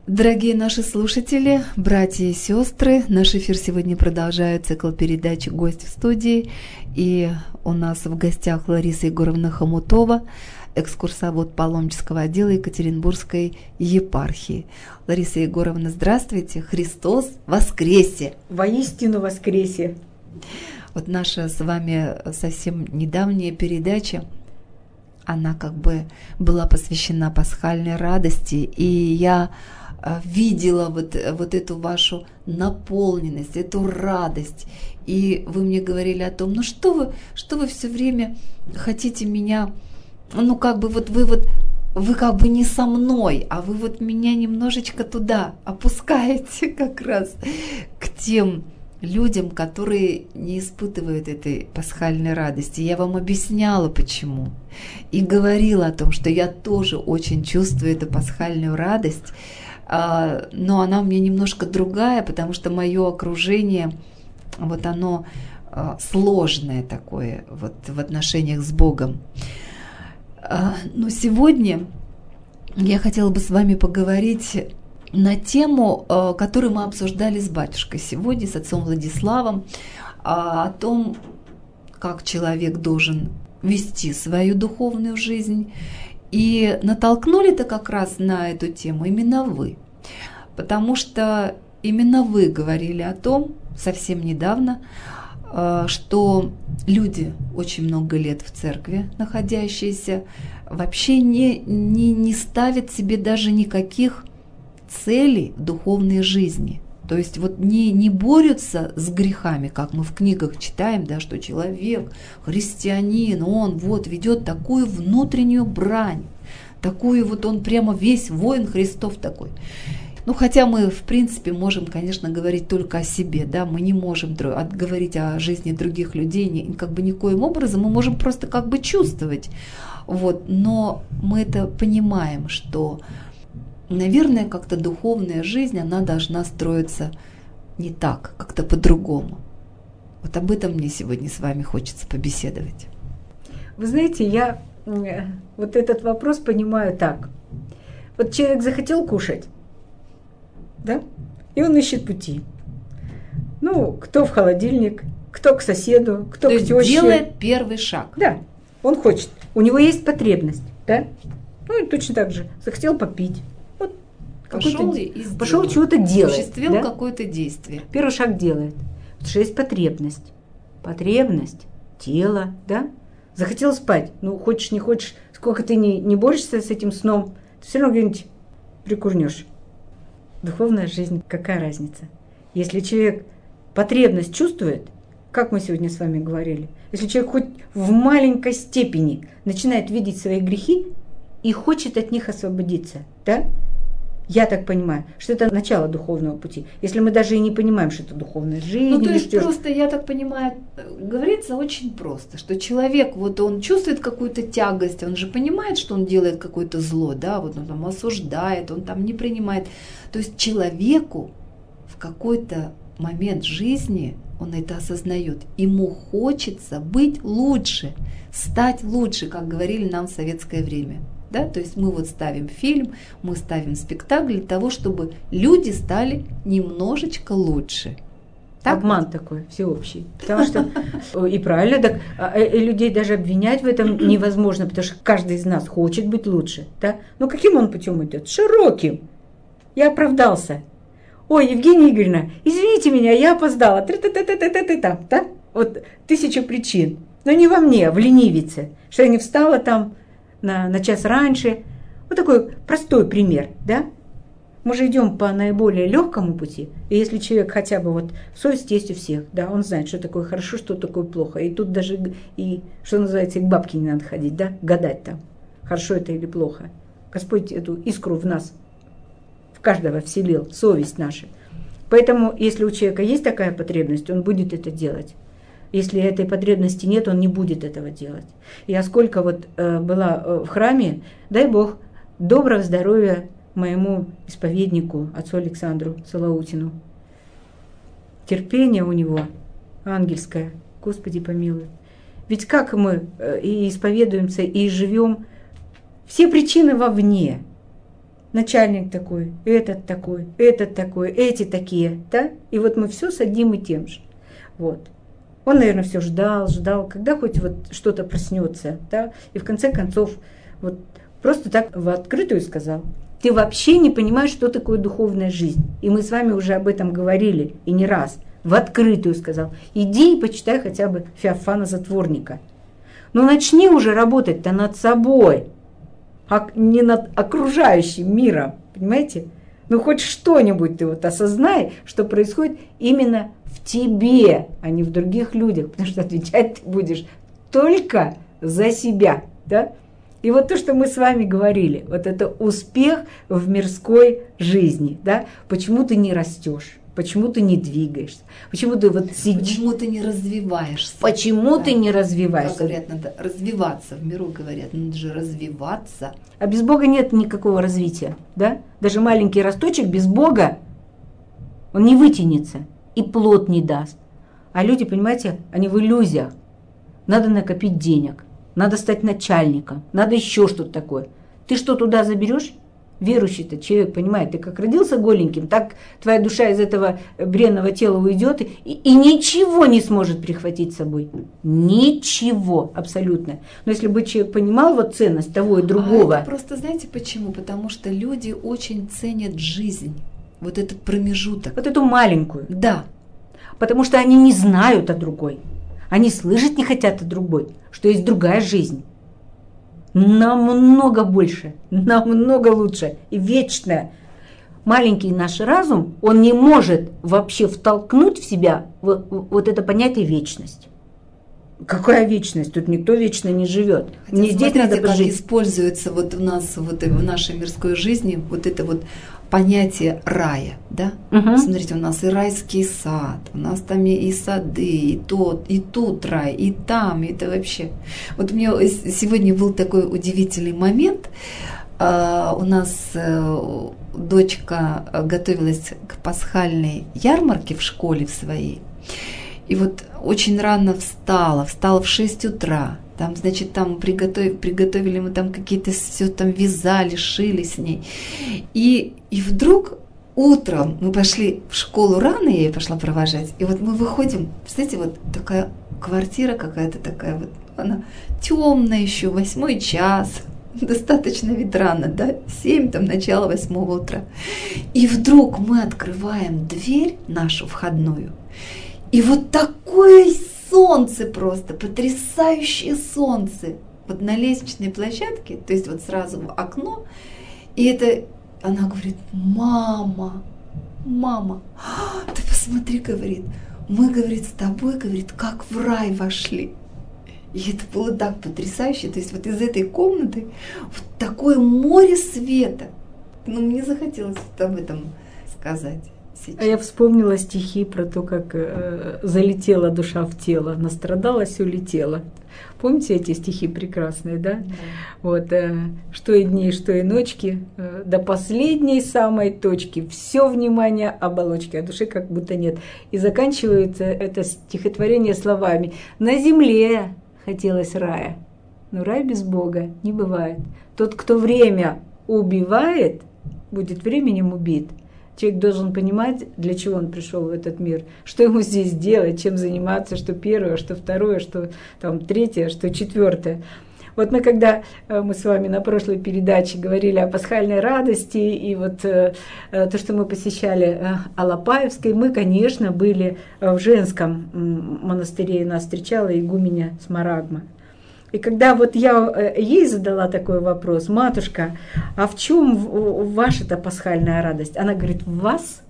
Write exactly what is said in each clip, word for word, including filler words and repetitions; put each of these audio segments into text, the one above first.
Дорогие наши слушатели, братья и сестры, наш эфир сегодня продолжает цикл передач «Гость в студии». И у нас в гостях Лариса Егоровна Хомутова, экскурсовод паломнического отдела Екатеринбургской епархии. Лариса Егоровна, здравствуйте! Христос воскресе! Воистину воскресе! Вот наша с вами совсем недавняя передача, она как бы была посвящена пасхальной радости, и я видела вот, вот эту вашу наполненность, эту радость. И вы мне говорили о том, ну что вы, что вы все время хотите меня, ну как бы вот вы вот, вы как бы не со мной, а вы вот меня немножечко туда опускаете как раз к тем людям, которые не испытывают этой пасхальной радости. Я вам объясняла, почему. И говорила о том, что я тоже очень чувствую эту пасхальную радость, но она у меня немножко другая, потому что мое окружение, вот оно сложное такое вот в отношениях с Богом. Но сегодня я хотела бы с вами поговорить на тему, которую мы обсуждали с батюшкой сегодня, с отцом Владиславом, о том, как человек должен вести свою духовную жизнь. И натолкнули-то как раз на эту тему именно вы, потому что именно вы говорили о том совсем недавно, что люди, очень много лет в церкви находящиеся, вообще не, не, не ставят себе даже никаких целей в духовной жизни. То есть вот не, не борются с грехами, как мы в книгах читаем, да, что человек, христианин, он вот ведет такую внутреннюю брань, такую вот он прямо весь воин Христов такой. Ну, хотя мы, в принципе, можем, конечно, говорить только о себе, да, мы не можем говорить о жизни других людей, ни, как бы никоим образом, мы можем просто как бы чувствовать, вот, но мы это понимаем, что наверное, как-то духовная жизнь, она должна строиться не так, как-то по-другому. Вот об этом мне сегодня с вами хочется побеседовать. Вы знаете, я вот этот вопрос понимаю так. Вот человек захотел кушать, да, и он ищет пути. Ну, кто в холодильник, кто к соседу, кто То к тёще. делает первый шаг. Да, он хочет. У него есть потребность, да. Ну, и точно так же. Захотел попить. Пошел, и пошел чего-то делать. Осуществил да? какое-то действие. Первый шаг делает. Потому что есть потребность. Потребность, тело, да? Захотел спать. Ну, хочешь, не хочешь, сколько ты не, не борешься с этим сном, ты все равно где-нибудь прикурнешь. Духовная жизнь, какая разница? Если человек потребность чувствует, как мы сегодня с вами говорили, если человек хоть в маленькой степени начинает видеть свои грехи и хочет от них освободиться, да? Я так понимаю, что это начало духовного пути. Если мы даже и не понимаем, что это духовная жизнь. Ну, то есть что... просто, я так понимаю, говорится очень просто, что человек, вот он чувствует какую-то тягость, он же понимает, что он делает какое-то зло, да, вот он там осуждает, он там не принимает. То есть человеку в какой-то момент жизни он это осознает. Ему хочется быть лучше, стать лучше, как говорили нам в советское время. Да? То есть мы вот ставим фильм, мы ставим спектакль для того, чтобы люди стали немножечко лучше. Так? Обман такой всеобщий. Потому что и правильно, так и людей даже обвинять в этом невозможно, потому что каждый из нас хочет быть лучше. Да? Но каким он путем идет? Широким. Я оправдался. Ой, Евгения Игоревна, извините меня, я опоздала. Там, да? Вот тысяча причин. Но не во мне, в ленивице, что я не встала там на, на час раньше. Вот такой простой пример, да? Мы же идем по наиболее легкому пути, и если человек хотя бы вот совесть есть у всех, да, он знает, что такое хорошо, что такое плохо, и тут даже и, что называется, и к бабке не надо ходить, да, гадать там, хорошо это или плохо. Господь эту искру в нас, в каждого вселил, совесть наша. Поэтому, если у человека есть такая потребность, он будет это делать. Если этой потребности нет, он не будет этого делать. Я сколько вот э, была э, в храме, дай Бог, доброго здоровья моему исповеднику, отцу Александру Солоутину. Терпение у него ангельское, Господи помилуй. Ведь как мы э, и исповедуемся, и живем, все причины вовне. начальник такой, этот такой, этот такой, эти такие, да? И вот мы все с одним и тем же. Вот. Он, наверное, все ждал, ждал, когда хоть вот что-то проснется, да? И в конце концов вот просто так в открытую сказал: ты вообще не понимаешь, что такое духовная жизнь. И мы с вами уже об этом говорили, и не раз. В открытую сказал: иди и почитай хотя бы Феофана Затворника. Ну начни уже работать-то над собой, а не над окружающим миром, понимаете? Ну хоть что-нибудь ты вот осознай, что происходит именно в тебе, а не в других людях, потому что отвечать ты будешь только за себя, да? И вот то, что мы с вами говорили, вот это успех в мирской жизни, да? Почему ты не растешь? Почему ты не двигаешься? Почему ты вот сидишь? Почему ты не развиваешься? Почему да. ты не развиваешься? Как говорят, надо развиваться. В миру говорят, надо же развиваться. А без Бога нет никакого развития, да? Даже маленький росточек без Бога, он не вытянется и плод не даст. А люди, понимаете, они в иллюзиях. Надо накопить денег, надо стать начальником, надо еще что-то такое. Ты что туда заберешь? Верующий-то человек, понимает, ты как родился голеньким, так твоя душа из этого бренного тела уйдет и, и ничего не сможет прихватить с собой. Ничего абсолютно. Но если бы человек понимал вот ценность того и другого. А это просто знаете почему? Потому что люди очень ценят жизнь. Вот этот промежуток. Вот эту маленькую. Да. Потому что они не знают о другой. Они слышать не хотят о другой, что есть другая жизнь. Намного больше, намного лучше и вечная. Маленький наш разум, он не может вообще втолкнуть в себя вот, вот это понятие вечность. Какая вечность? Тут никто вечно не живет. Хотя Не здесь надо как пожить. Используется вот у нас вот в нашей мирской жизни вот это вот понятие рая, да? Угу. Смотрите, у нас и райский сад, у нас там и, и сады, и тот, и тут рай, и там, и это вообще. Вот у меня сегодня был такой удивительный момент. Uh, у нас uh, дочка готовилась к пасхальной ярмарке в школе в своей. И вот очень рано встала, встала в шесть утра. Там, значит, там приготовили, приготовили мы там какие-то, все там вязали, шили с ней. И, и вдруг утром мы пошли в школу рано, я ее пошла провожать. И вот мы выходим, представляете, вот такая квартира какая-то такая вот, она темная еще, восьмой час. Достаточно ведь рано, да? Семь, там, начало восьмого утра. И вдруг мы открываем дверь нашу входную. И вот такое солнце просто, потрясающее солнце. Вот на лестничной площадке, то есть вот сразу в окно. И это, она говорит: мама, мама, ты посмотри, говорит, мы, говорит, с тобой, говорит, как в рай вошли. И это было так потрясающе. То есть вот из этой комнаты вот такое море света. Ну, мне захотелось вот об этом сказать сейчас. А я вспомнила стихи про то, как э, залетела душа в тело, настрадалась и улетела. Помните эти стихи прекрасные, да? Да. Вот, э, что и дни, что и ночки, э, до последней самой точки, все внимание оболочки, а души как будто нет. И заканчивается это стихотворение словами: «На земле хотелось рая, но рай без Бога не бывает. Тот, кто время убивает, будет временем убит». Человек должен понимать, для чего он пришел в этот мир, что ему здесь делать, чем заниматься, что первое, что второе, что там третье, что четвертое. Вот мы, когда мы с вами на прошлой передаче говорили о пасхальной радости, и вот э, то, что мы посещали э, Алапаевской, мы, конечно, были в женском монастыре, и нас встречала игуменя Смарагма. И когда вот я ей задала такой вопрос: матушка, а в чем ваша-то пасхальная радость? Она говорит: в вас.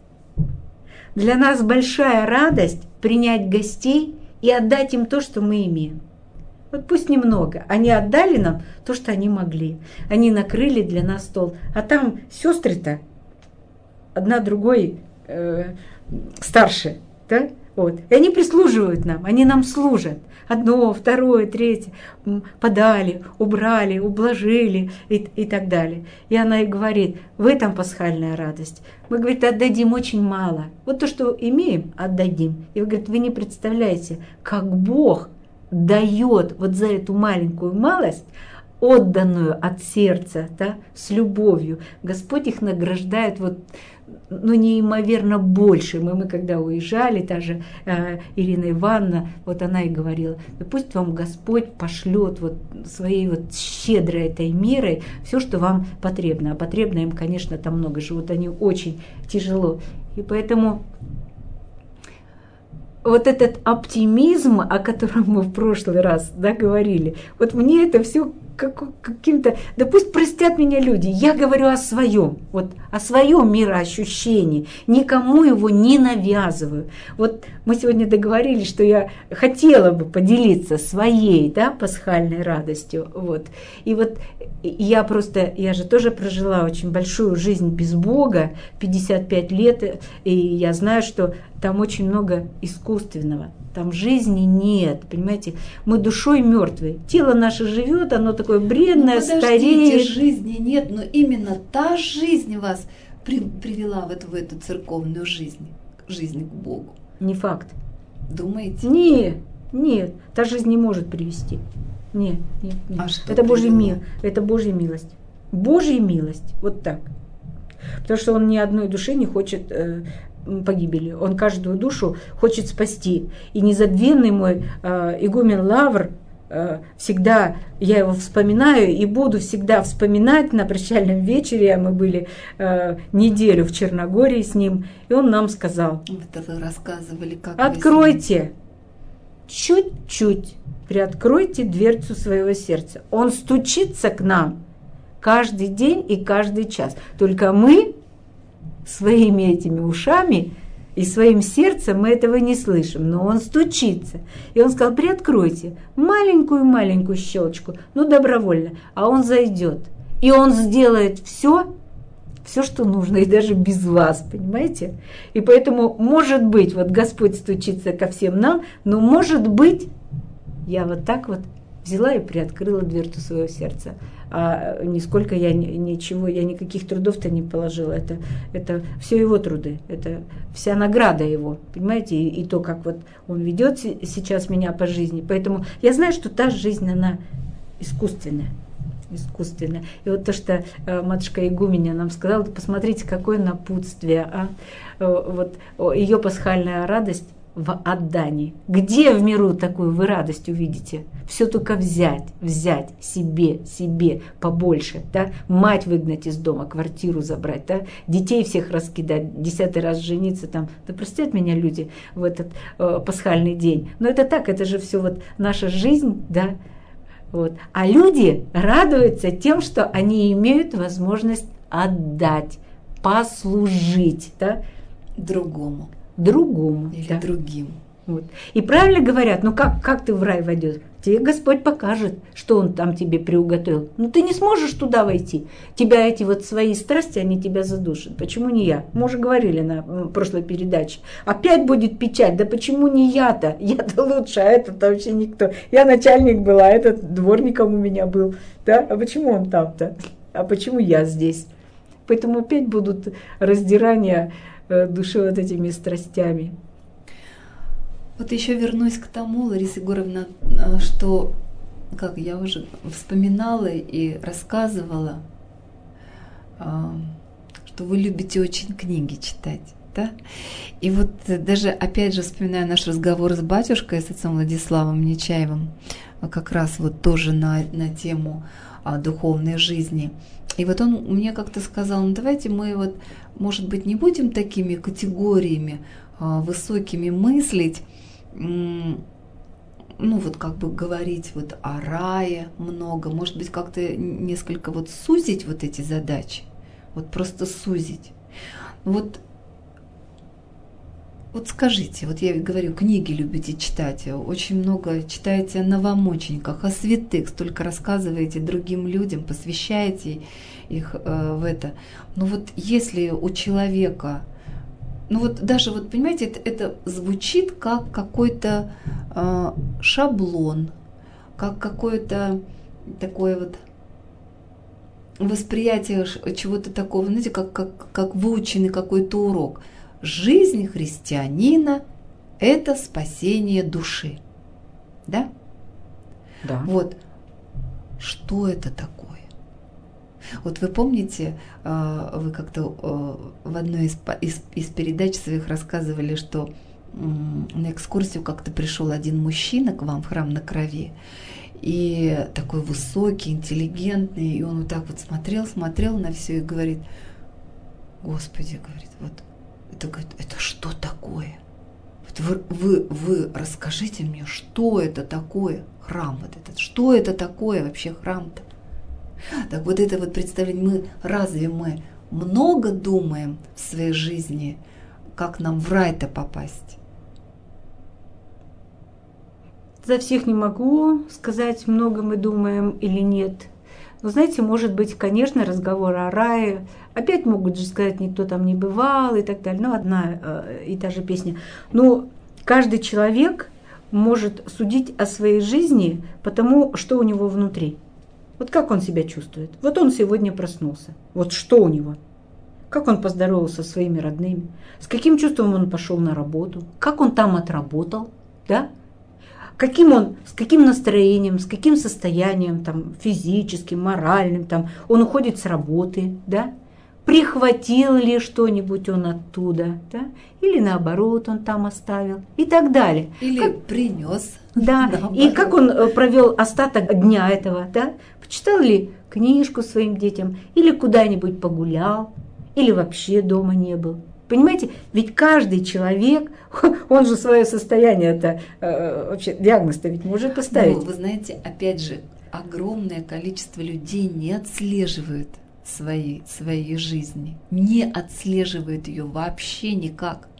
Для нас большая радость принять гостей и отдать им то, что мы имеем. Вот пусть немного. Они отдали нам то, что они могли. Они накрыли для нас стол. А там сестры-то одна другой э, старше, да? Вот. И они прислуживают нам, они нам служат. Одно, второе, третье. Подали, убрали, ублажили и, и так далее. И она и говорит: в этом пасхальная радость. Мы, говорит, отдадим очень мало. Вот то, что имеем, отдадим. И вы, говорит, вы не представляете, как Бог дает вот за эту маленькую малость отданную от сердца, да, с любовью, Господь их награждает вот, ну, неимоверно больше. Мы, мы когда уезжали, та же э, Ирина Ивановна, вот она и говорила, да пусть вам Господь пошлет вот своей вот щедрой этой мерой все, что вам потребно. А потребно им, конечно, там много. Живут они очень тяжело. И поэтому вот этот оптимизм, о котором мы в прошлый раз, да, говорили, вот мне это все как, каким-то, да пусть простят меня люди, я говорю о своем, вот о своем мироощущении, никому его не навязываю. Вот мы сегодня договорились, что я хотела бы поделиться своей, да, пасхальной радостью, вот. И вот я просто, я же тоже прожила очень большую жизнь без Бога, пятьдесят пять лет, и я знаю, что там очень много искусственного. Там жизни нет, понимаете? Мы душой мертвые. Тело наше живет, оно такое бренное, ну, стареет. Жизни нет, но именно та жизнь вас при, привела вот в эту церковную жизнь, жизнь к Богу. Не факт. Думаете? Нет, нет, та жизнь не может привести. Нет, нет, нет. А что это Божья привело? милость, это Божья милость. Божья милость, вот так. Потому что Он ни одной души не хочет э, погибели. Он каждую душу хочет спасти. И незабвенный мой э, игумен Лавр, э, всегда я его вспоминаю и буду всегда вспоминать на прощальном вечере. Мы были э, неделю в Черногории с ним, и он нам сказал: это вы рассказывали, как откройте, чуть-чуть приоткройте дверцу своего сердца. Он стучится к нам каждый день и каждый час. Только мы своими этими ушами и своим сердцем мы этого не слышим, но он стучится. И он сказал: приоткройте маленькую-маленькую щелочку, ну добровольно, а он зайдет. И он сделает все, все, что нужно, и даже без вас, понимаете? И поэтому, может быть, вот Господь стучится ко всем нам, но может быть, я вот так вот взяла и приоткрыла дверцу своего сердца. А нисколько я ничего, я никаких трудов-то не положила. Это, это все его труды, это вся награда его, понимаете? И, и то, как вот он ведет сейчас меня по жизни. Поэтому я знаю, что та жизнь, она искусственная. искусственная. И вот то, что э, матушка Игуменя нам сказала, посмотрите, какое напутствие. А? Вот ее пасхальная радость в отдании. Где в миру такую вы радость увидите? Все только взять, взять себе, себе побольше, да? Мать выгнать из дома, квартиру забрать, да? Детей всех раскидать, десятый раз жениться там. Да простят меня люди в этот э, пасхальный день. Но это так, это же все вот наша жизнь, да? Вот. А люди радуются тем, что они имеют возможность отдать, послужить, да? Другому. Другому. Или да. другим. Вот. И правильно говорят, ну как, как ты в рай войдешь? Тебе Господь покажет, что Он там тебе приуготовил. Ну ты не сможешь туда войти. Тебя эти вот свои страсти, они тебя задушат. Почему не я? Мы уже говорили на прошлой передаче. Опять будет печаль. Да почему не я-то? Я-то лучше, а этот вообще никто. Я начальник была, а этот дворником у меня был. Да? А почему он там-то? А почему я здесь? Поэтому опять будут раздирания души вот этими страстями. Вот еще вернусь к тому, Лариса Егоровна, что, как я уже вспоминала и рассказывала, что вы любите очень книги читать, да? И вот даже, опять же, вспоминая наш разговор с батюшкой, с отцом Владиславом Нечаевым, как раз вот тоже на, на тему духовной жизни. И вот он мне как-то сказал: ну давайте мы вот, может быть, не будем такими категориями а, высокими мыслить, м- ну вот как бы говорить вот о рае много, может быть, как-то несколько вот сузить вот эти задачи, вот просто сузить. Вот, вот скажите, вот я говорю, книги любите читать, очень много читаете о новомучениках, о святых, столько рассказываете другим людям, посвящаете их э, в это. Но вот если у человека, ну вот даже вот понимаете, это, это звучит как какой-то э, шаблон, как какое-то такое вот восприятие чего-то такого, знаете, как, как, как выученный какой-то урок. Жизнь христианина – это спасение души. Да? Да. Вот. что это такое. Вот вы помните, вы как-то в одной из, из, из передач своих рассказывали, что на экскурсию как-то пришел один мужчина к вам в храм на Крови, и такой высокий, интеллигентный, и он вот так вот смотрел, смотрел на все и говорит: Господи, говорит, вот это, говорит, это что такое? Вот вы, вы, вы расскажите мне, что это такое, храм вот этот, что это такое вообще храм-то? Так вот это вот представление, мы, разве мы много думаем в своей жизни, как нам в рай-то попасть? За всех не могу сказать, много мы думаем или нет. Но знаете, может быть, конечно, разговор о рае. Опять могут же сказать, никто там не бывал и так далее. Ну, одна э, и та же песня. Но каждый человек может судить о своей жизни по тому, что у него внутри. Вот как он себя чувствует. Вот он сегодня проснулся. Вот что у него. Как он поздоровался со своими родными. С каким чувством он пошел на работу. Как он там отработал. Да? Каким он, с каким настроением, с каким состоянием, там, физическим, моральным, там, он уходит с работы, да? Прихватил ли что-нибудь он оттуда, да? Или наоборот он там оставил и так далее. Или как, принес. Да, наоборот. И как он провел остаток дня этого, да? Почитал ли книжку своим детям, или куда-нибудь погулял, или вообще дома не был. Понимаете, ведь каждый человек, он же свое состояние-то, э, вообще диагноз-то ведь может поставить. Ну, вы знаете, опять же, огромное количество людей не отслеживают свои, свои жизни, не отслеживают ее вообще никак.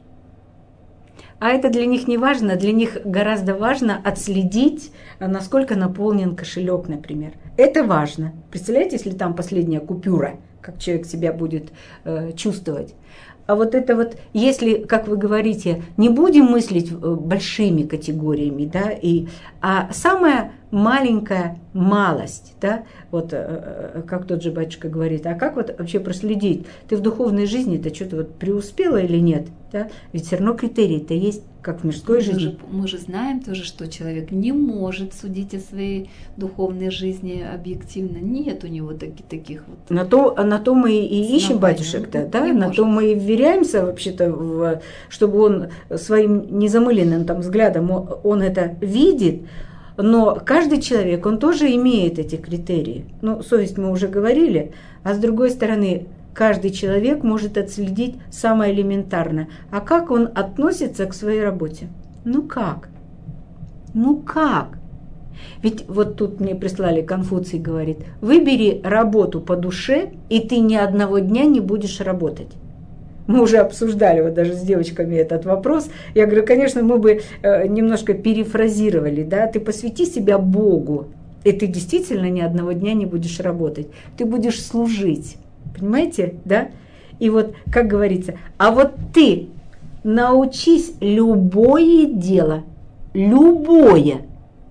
А это для них не важно, для них гораздо важно отследить, насколько наполнен кошелек, например. Это важно. Представляете, если там последняя купюра, как человек себя будет э, чувствовать. А вот это вот, если, как вы говорите, не будем мыслить большими категориями, да, и, а самая маленькая малость, да, вот как тот же батюшка говорит, а как вот вообще проследить, ты в духовной жизни-то что-то вот преуспела или нет, да, ведь все равно критерии-то есть, как в мирской мы жизни. Же, мы же знаем тоже, что человек не может судить о своей духовной жизни объективно, нет у него таки, таких вот. На то, на то мы и ищем батюшек-то, да, на может. То мы и вверяемся вообще-то, в, чтобы он своим незамыленным там взглядом, он, он это видит. Но каждый человек, он тоже имеет эти критерии. Ну, совесть мы уже говорили, а с другой стороны, каждый человек может отследить самое элементарное. А как он относится к своей работе? Ну как? Ну как? Ведь вот тут мне прислали, Конфуций говорит, выбери работу по душе, и ты ни одного дня не будешь работать. Мы уже обсуждали вот даже с девочками этот вопрос. Я говорю, конечно, мы бы э, немножко перефразировали, да, ты посвяти себя Богу, и ты действительно ни одного дня не будешь работать, ты будешь служить, понимаете, да? И вот, как говорится, а вот ты научись любое дело, любое,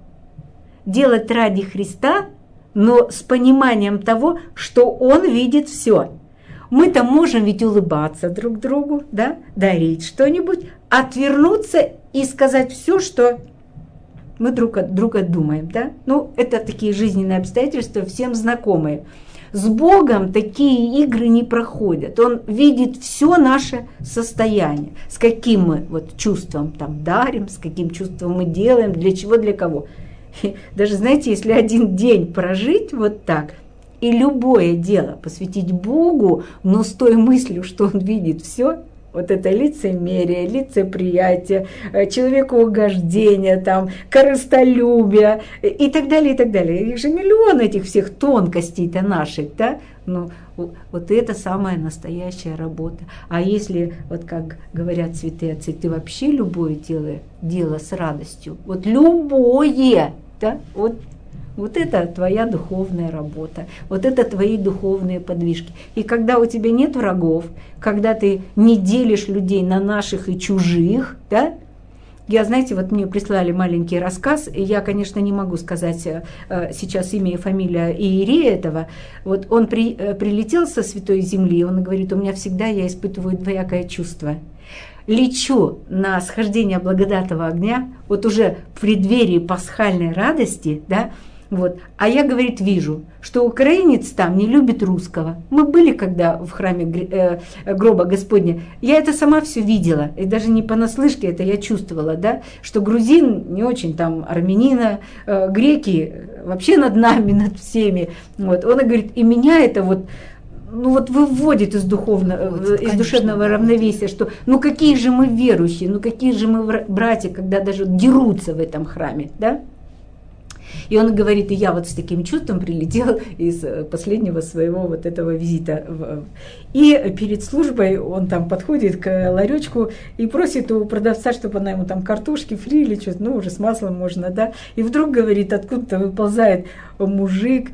делать ради Христа, но с пониманием того, что Он видит все. Мы-то можем ведь улыбаться друг другу, да, дарить что-нибудь, отвернуться и сказать все, что мы друг от друга думаем, да. Ну, это такие жизненные обстоятельства, всем знакомые. С Богом такие игры не проходят. Он видит все наше состояние, с каким мы вот чувством там дарим, с каким чувством мы делаем, для чего, для кого. И даже, знаете, если один день прожить вот так, и любое дело посвятить Богу, но с той мыслью, что Он видит все, вот это лицемерие, лицеприятие, человекоугождение, там, корыстолюбие и так далее, и так далее. Их же миллион этих всех тонкостей-то наших, да? Ну, вот это самая настоящая работа. А если, вот как говорят святые отцы, ты вообще любое дело, дело с радостью, вот любое, да, вот, вот это твоя духовная работа, вот это твои духовные подвижки. И когда у тебя нет врагов, когда ты не делишь людей на наших и чужих, да, я, знаете, вот мне прислали маленький рассказ, и я, конечно, не могу сказать э, сейчас имя и фамилия иерея этого. Вот он при, э, прилетел со Святой Земли, он говорит, у меня всегда я испытываю двоякое чувство. Лечу на схождение благодатного огня, вот уже в преддверии пасхальной радости, да, Вот. А я, говорит, вижу, что украинец там не любит русского. Мы были когда в храме э, гроба Господня. Я это сама все видела. И даже не понаслышке это я чувствовала, да, что грузин не очень там, армянина, э, греки вообще над нами, над всеми. Вот. Он и говорит, и меня это вот, ну вот выводит из, духовного, вот, из конечно, душевного равновесия, что ну какие же мы верующие, ну какие же мы братья, когда даже дерутся в этом храме, да? И он говорит, и я вот с таким чувством прилетел из последнего своего вот этого визита. И перед службой он там подходит к ларечку и просит у продавца, чтобы она ему там картошки фри или что-то, ну уже с маслом можно, да. И вдруг, говорит, откуда-то выползает мужик,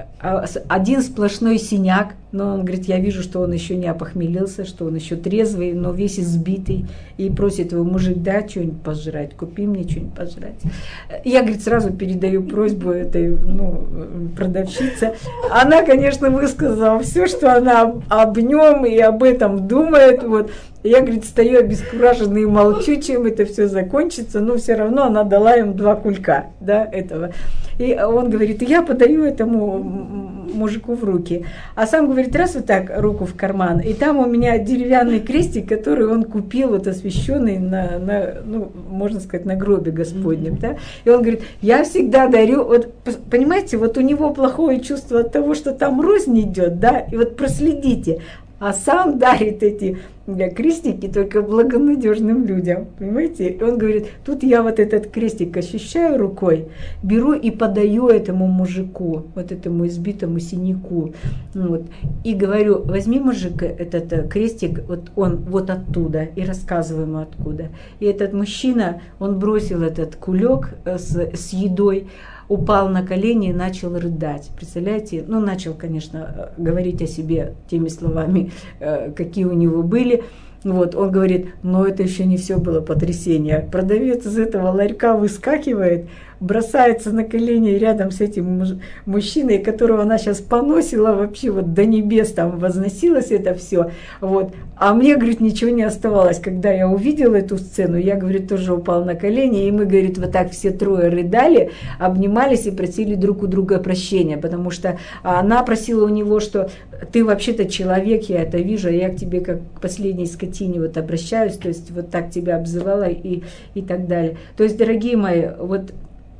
один сплошной синяк, но он говорит, я вижу, что он еще не опохмелился, что он еще трезвый, но весь избитый, и просит его, мужик, да, что-нибудь пожрать, купи мне что-нибудь пожрать. Я, говорит, сразу передаю просьбу этой, ну, продавщице. Она, конечно, высказала все, что она об нем и об этом думает, вот. Я, говорит, стою обескураженный и молчу, чем это все закончится, но все равно она дала им два кулька, да, этого. И он говорит, я подаю этому мужику в руки. А сам говорит, раз вот так, руку в карман, и там у меня деревянный крестик, который он купил, вот освященный на, на ну, можно сказать, на гробе Господнем, да. И он говорит, я всегда дарю, вот, понимаете, вот у него плохое чувство от того, что там рознь идет, да, и вот проследите, а сам дарит эти крестики только благонадежным людям, понимаете? И он говорит, тут я вот этот крестик ощущаю рукой, беру и подаю этому мужику, вот этому избитому синяку, вот, и говорю, возьми, мужик, этот крестик, вот он вот оттуда, и рассказываю ему откуда. И этот мужчина, он бросил этот кулек с, с едой, упал на колени и начал рыдать. Представляете? Ну, начал, конечно, говорить о себе теми словами, какие у него были. Вот, он говорит, но это еще не все было потрясение. Продавец из этого ларька выскакивает, бросается на колени рядом с этим мужчиной, которого она сейчас поносила вообще вот до небес, там возносилось это все. Вот. А мне, говорит, ничего не оставалось. Когда я увидела эту сцену, я, говорит, тоже упал на колени, и мы, говорит, вот так все трое рыдали, обнимались и просили друг у друга прощения, потому что она просила у него, что ты вообще-то человек, я это вижу, а я к тебе как к последней скотине вот обращаюсь, то есть вот так тебя обзывала и, и так далее. То есть, дорогие мои, вот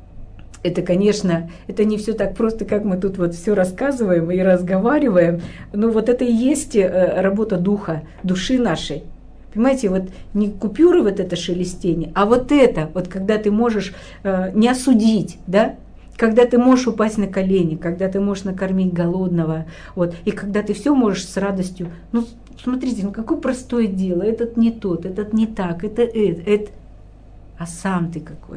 это, конечно, это не все так просто, как мы тут вот все рассказываем и разговариваем, но вот это и есть работа духа, души нашей. Понимаете, вот не купюры вот это шелестение, а вот это, вот когда ты можешь э, не осудить, да, когда ты можешь упасть на колени, когда ты можешь накормить голодного, вот, и когда ты все можешь с радостью, ну, смотрите, ну какое простое дело, этот не тот, этот не так, это это, это, а сам ты какой.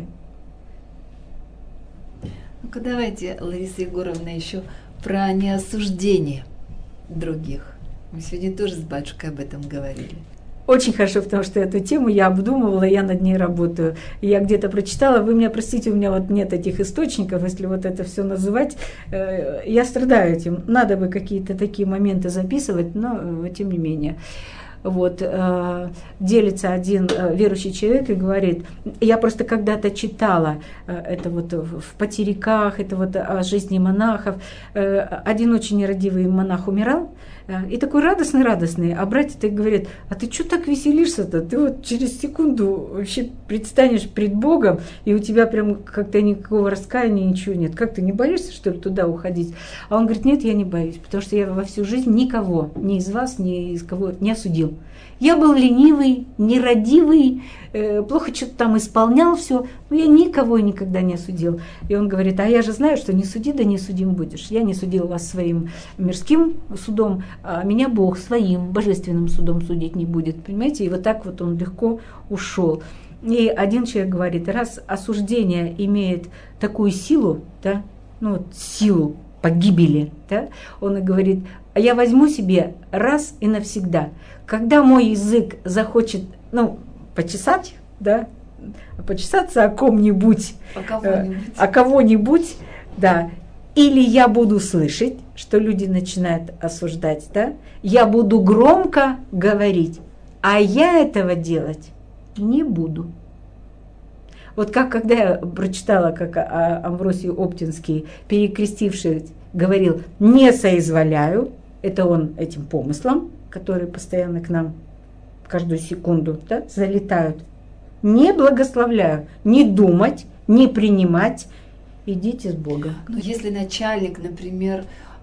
Ну-ка давайте, Лариса Егоровна, еще про неосуждение других. Мы сегодня тоже с батюшкой об этом говорили. Очень хорошо, потому что эту тему я обдумывала, я над ней работаю. Я где-то прочитала, вы меня простите, у меня вот нет этих источников, если вот это все называть. Я страдаю этим. Надо бы какие-то такие моменты записывать, но тем не менее. Вот, э, делится один э, верующий человек и говорит, я просто когда-то читала э, это вот в потериках, это вот о жизни монахов. Э, один очень нерадивый монах умирал, э, и такой радостный-радостный, а братья-то говорят, а ты что так веселишься-то? Ты вот через секунду вообще предстанешь пред Богом, и у тебя прям как-то никакого раскаяния, ничего нет. Как ты не боишься, что ли, туда уходить? А он говорит, нет, я не боюсь, потому что я во всю жизнь никого, ни из вас, ни из кого не осудил. Я был ленивый, нерадивый, э, плохо что-то там исполнял все, но я никого и никогда не осудил. И он говорит, а я же знаю, что не суди, да не судим будешь. Я не судил вас своим мирским судом, а меня Бог своим божественным судом судить не будет. Понимаете? И вот так вот он легко ушел. И один человек говорит, раз осуждение имеет такую силу, да, ну вот силу погибели, да, он и говорит, а я возьму себе раз и навсегда. Когда мой язык захочет, ну, почесать, да, почесаться о ком-нибудь, о кого-нибудь, э, о кого-нибудь, да, или я буду слышать, что люди начинают осуждать, да, я буду громко говорить, а я этого делать не буду. Вот как когда я прочитала, как Амвросий Оптинский, перекрестившись, говорил «не соизволяю», это он этим помыслом, которые постоянно к нам каждую секунду, да, залетают, «не благословляю», не думать, не принимать, идите с Бога. Но если начальник, например,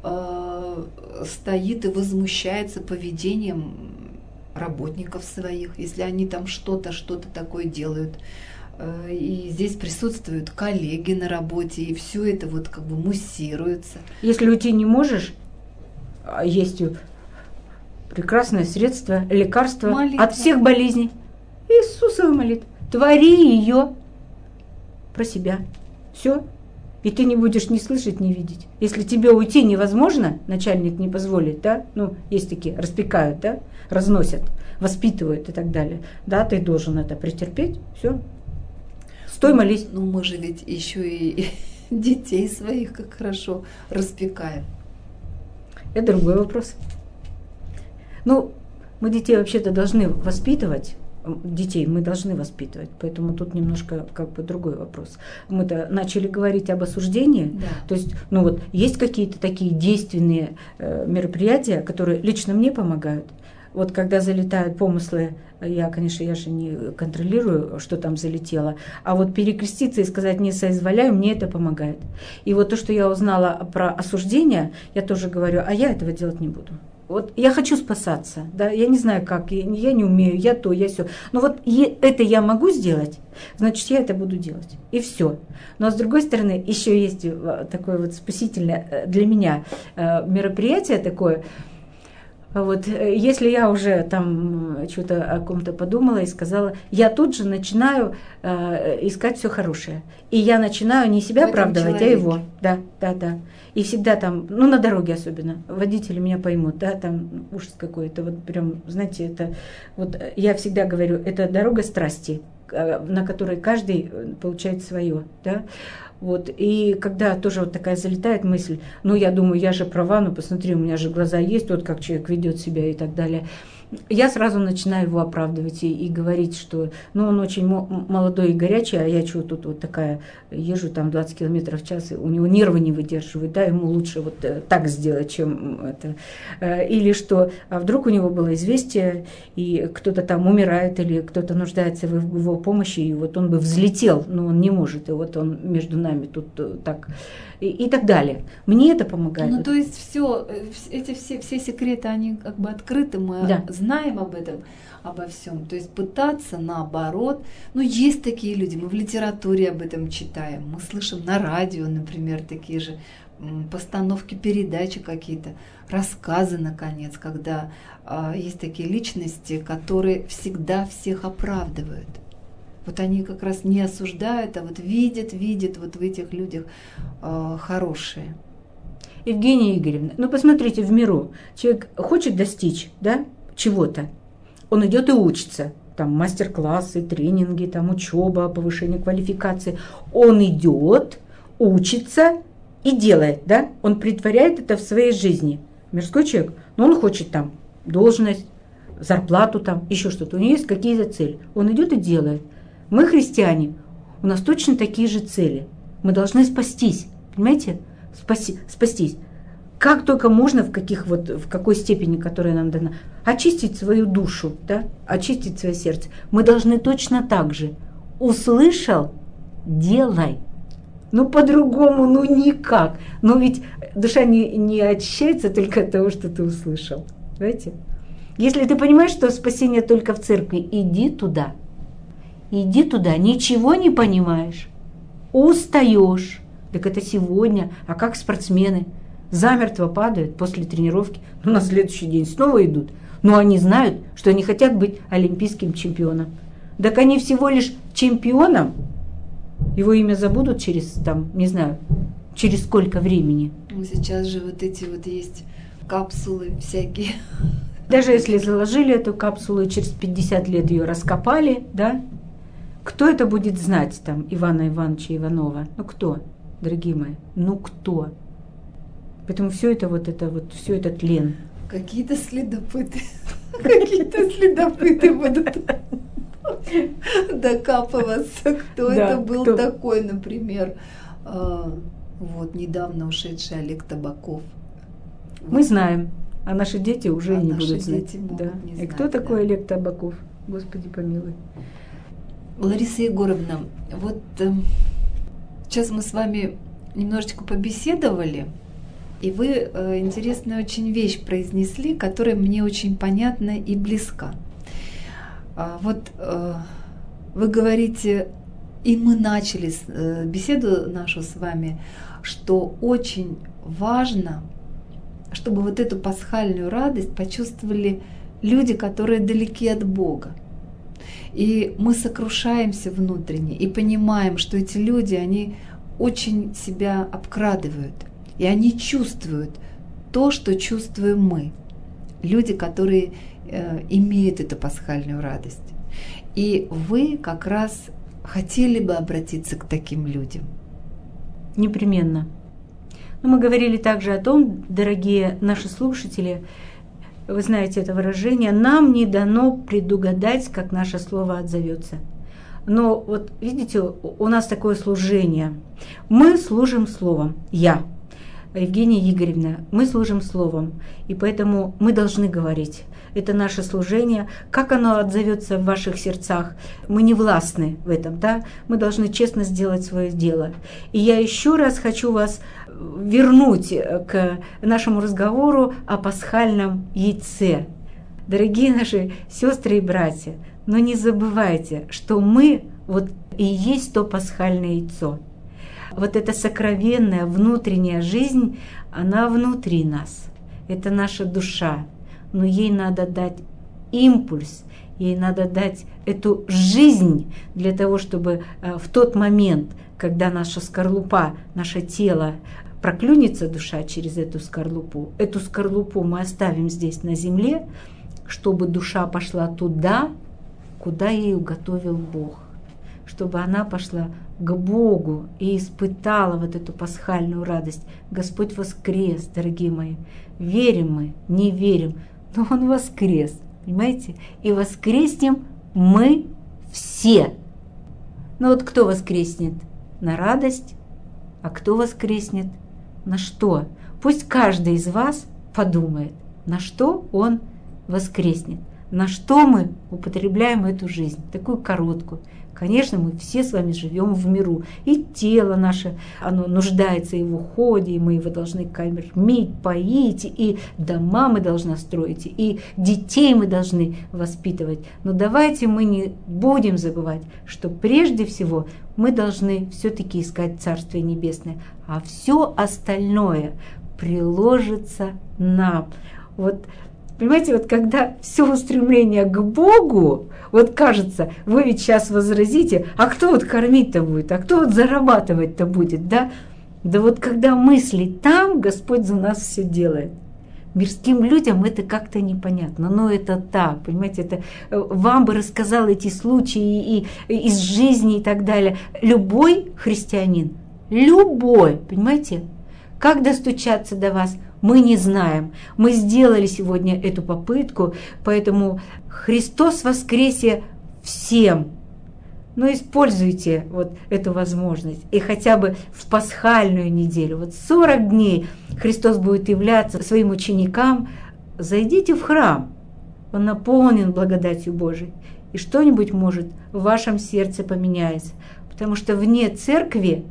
стоит и возмущается поведением работников своих, если они там что-то, что-то такое делают, и здесь присутствуют коллеги на работе, и все это вот как бы муссируется. Если уйти не можешь, есть прекрасное средство, лекарство молитва. От всех болезней. Иисусова молитва. Твори ее про себя. Все. И ты не будешь ни слышать, ни видеть. Если тебе уйти невозможно, начальник не позволит, да, ну, есть такие, распекают, да, разносят, воспитывают и так далее, да, ты должен это претерпеть, все, стой, молись. Ну, мы же ведь еще и детей своих как хорошо распекаем. Это другой вопрос. Ну, мы детей вообще-то должны воспитывать, детей мы должны воспитывать, поэтому тут немножко как бы другой вопрос. Мы-то начали говорить об осуждении, да. То есть, ну вот, есть какие-то такие действенные э, мероприятия, которые лично мне помогают. Вот когда залетают помыслы, я, конечно, я же не контролирую, что там залетело, а вот перекреститься и сказать «не соизволяю», мне это помогает. И вот то, что я узнала про осуждение, я тоже говорю, а я этого делать не буду. Вот я хочу спасаться, да, я не знаю как, я, я не умею, я то, я все. Но вот е, это я могу сделать, значит, я это буду делать. И все. Но с другой стороны, еще есть такое вот спасительное для меня мероприятие такое. Вот, если я уже там что-то о ком-то подумала и сказала, я тут же начинаю э, искать все хорошее. И я начинаю не себя оправдывать, а его. Да, да, да. И всегда там, ну на дороге особенно, водители меня поймут, да, там ужас какой-то, вот прям, знаете, это, вот я всегда говорю, это дорога страсти, на которой каждый получает свое, да. Вот, и когда тоже вот такая залетает мысль, ну, я думаю, я же права, ну, посмотри, у меня же глаза есть, вот как человек ведет себя и так далее. Я сразу начинаю его оправдывать и, и говорить, что, ну, он очень молодой и горячий, а я чего тут вот такая, езжу там двадцать километров в час, и у него нервы не выдерживают, да, ему лучше вот так сделать, чем это. Или что, а вдруг у него было известие, и кто-то там умирает, или кто-то нуждается в его помощи, и вот он бы взлетел, но он не может, и вот он между нами тут так, и, и так далее. Мне это помогает. Ну, то есть все, эти все, все секреты, они как бы открыты, мы да. знаем об этом, обо всем. То есть пытаться наоборот. Ну, есть такие люди, мы в литературе об этом читаем, мы слышим на радио, например, такие же постановки передачи какие-то, рассказы, наконец, когда а, есть такие личности, которые всегда всех оправдывают. Вот они как раз не осуждают, а вот видят, видят вот в этих людях э, хорошие. Евгения Игоревна, ну посмотрите в миру. Человек хочет достичь, да, чего-то. Он идет и учится. Там мастер-классы, тренинги, там учеба, повышение квалификации. Он идет, учится и делает, да. Он претворяет это в своей жизни. Мирской человек, но он хочет там должность, зарплату там, еще что-то. У него есть какие-то цели. Он идет и делает. Мы, христиане, у нас точно такие же цели. Мы должны спастись, понимаете? Спаси, спастись. Как только можно, в, каких вот, в какой степени, которая нам дана, очистить свою душу, да? Очистить свое сердце. Мы должны точно так же. Услышал – делай. Ну, по-другому, ну, никак. Но ведь душа не, не очищается только от того, что ты услышал. Понимаете? Если ты понимаешь, что спасение только в церкви, иди туда. Иди туда, ничего не понимаешь, устаешь. Так это сегодня, а как спортсмены? Замертво падают после тренировки, но на следующий день снова идут. Но они знают, что они хотят быть олимпийским чемпионом. Так они всего лишь чемпионом, его имя забудут через, там, не знаю, через сколько времени. Ну, сейчас же вот эти вот есть капсулы всякие. Даже если заложили эту капсулу и через пятьдесят лет ее раскопали, да, кто это будет знать, там, Ивана Ивановича Иванова? Ну, кто, дорогие мои? Ну, кто? Поэтому все это вот это вот, все это тлен. Какие-то следопыты. Какие-то следопыты будут. докапываться, кто Да, это был кто? такой, например, а, вот недавно ушедший Олег Табаков. Мы знаем, а наши дети уже А не наши будут знать. дети могут Да. не И знать, кто такой да. Олег Табаков? Господи помилуй. Лариса Егоровна, вот э, сейчас мы с вами немножечко побеседовали, и вы э, интересную очень вещь произнесли, которая мне очень понятна и близка. А, вот э, вы говорите, и мы начали с, э, беседу нашу с вами, что очень важно, чтобы вот эту пасхальную радость почувствовали люди, которые далеки от Бога. И мы сокрушаемся внутренне и понимаем, что эти люди, они очень себя обкрадывают. И они чувствуют то, что чувствуем мы. Люди, которые э, имеют эту пасхальную радость. И вы как раз хотели бы обратиться к таким людям. Непременно. Но мы говорили также о том, дорогие наши слушатели, вы знаете это выражение, нам не дано предугадать, как наше слово отзовется. Но вот видите, у нас такое служение. Мы служим словом. Я, Евгения Игоревна, мы служим словом. И поэтому мы должны говорить. Это наше служение. Как оно отзовется в ваших сердцах? Мы не властны в этом, да? Мы должны честно сделать свое дело. И я еще раз хочу вас вернуть к нашему разговору о пасхальном яйце. Дорогие наши сестры и братья, но не забывайте, что мы вот и есть то пасхальное яйцо. Вот эта сокровенная внутренняя жизнь, она внутри нас. Это наша душа. Но ей надо дать импульс, ей надо дать эту жизнь для того, чтобы в тот момент, когда наша скорлупа, наше тело, проклюнется душа через эту скорлупу, эту скорлупу мы оставим здесь на земле, чтобы душа пошла туда, куда ей уготовил Бог, чтобы она пошла к Богу и испытала вот эту пасхальную радость. Господь воскрес, дорогие мои. Верим мы, не верим, но Он воскрес, понимаете? И воскреснем мы все. Но вот кто воскреснет? На радость, а кто воскреснет? На что? Пусть каждый из вас подумает, на что он воскреснет, на что мы употребляем эту жизнь, такую короткую. Конечно, мы все с вами живем в миру, и тело наше, оно нуждается и в уходе, и мы его должны кормить, поить, и дома мы должны строить, и детей мы должны воспитывать. Но давайте мы не будем забывать, что прежде всего мы должны все-таки искать Царствие Небесное, а все остальное приложится нам. Вот, понимаете, вот когда все устремление к Богу, вот кажется, вы ведь сейчас возразите, а кто вот кормить-то будет, а кто вот зарабатывать-то будет, да? Да вот когда мысли там, Господь за нас все делает. Мирским людям это как-то непонятно, но это так, понимаете, это вам бы рассказал эти случаи и, и из жизни и так далее. Любой христианин, любой, понимаете, как достучаться до вас, мы не знаем. Мы сделали сегодня эту попытку, поэтому Христос воскресе всем. Но используйте вот эту возможность. И хотя бы в пасхальную неделю, вот сорок дней Христос будет являться своим ученикам. Зайдите в храм, он наполнен благодатью Божией. И что-нибудь, может, в вашем сердце поменяется. Потому что вне церкви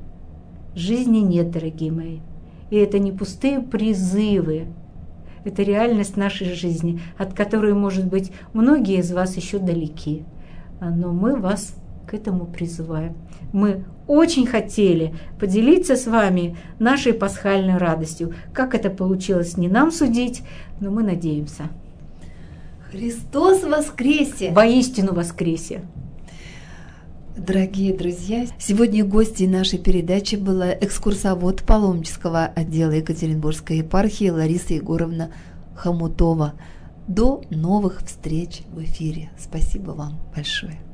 жизни нет, дорогие мои. И это не пустые призывы. Это реальность нашей жизни, от которой, может быть, многие из вас еще далеки. Но мы вас к этому призываем. Мы очень хотели поделиться с вами нашей пасхальной радостью. Как это получилось, не нам судить, но мы надеемся. Христос воскресе! Воистину воскресе! Дорогие друзья, сегодня гостьей нашей передачи была экскурсовод паломнического отдела Екатеринбургской епархии Лариса Егоровна Хомутова. До новых встреч в эфире. Спасибо вам большое.